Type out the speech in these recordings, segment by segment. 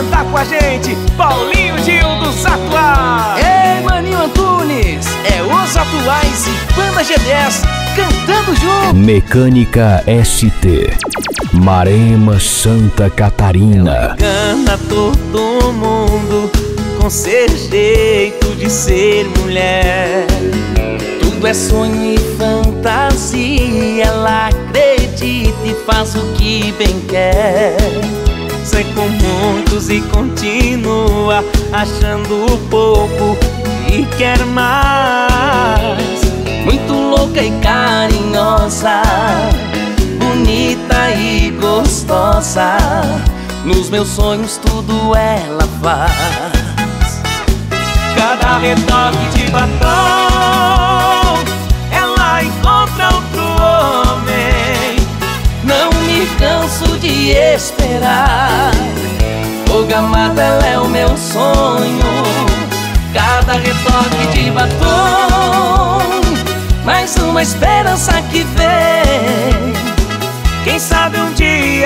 cantar com a gente, Paulinho Gil dos Atuais. Ei, Maninho Antunes, é os Atuais e Banda G10 cantando junto. Mecânica ST, Marema, Santa Catarina. Engana todo mundo com seu jeito de ser mulher. Tudo é sonho e fantasia, ela acredita e faz o que bem quer. Sai com muitos e continua achando pouco e quer mais. Muito louca e carinhosa, bonita e gostosa, nos meus sonhos tudo ela faz. Cada retoque de batom ela encontra outro homem. Não me canso de esperar, fogo amada, ela é o meu sonho. Cada retoque de batom, mais uma esperança que vem. Quem sabe um dia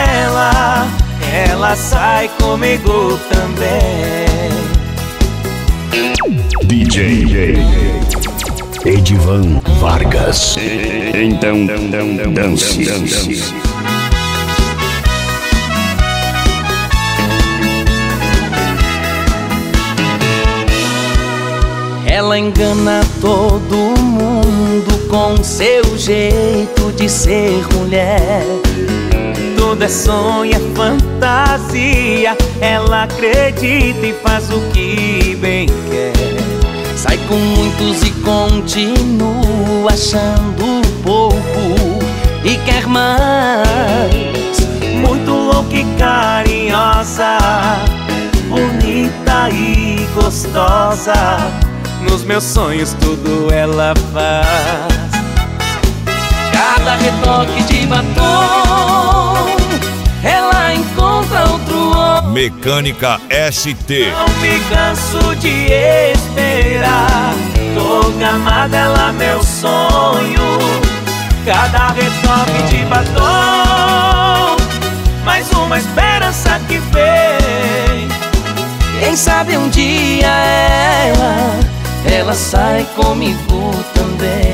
ela sai comigo também. DJ Edivan Vargas. Então dance. Ela engana todo mundo com seu jeito de ser mulher. Tudo é sonho, é fantasia, ela acredita e faz o que bem quer. Sai com muitos e continua achando pouco e quer mais. Muito louca e carinhosa, bonita e gostosa, nos meus sonhos tudo ela faz. Cada retoque de batom, ela encontra outro homem. Mecânica ST. Não me canso de esperar, tô gamada, ela meu sonho. Cada retoque de batom, mais uma esperança que vem. Quem sabe um dia ela sai comigo também.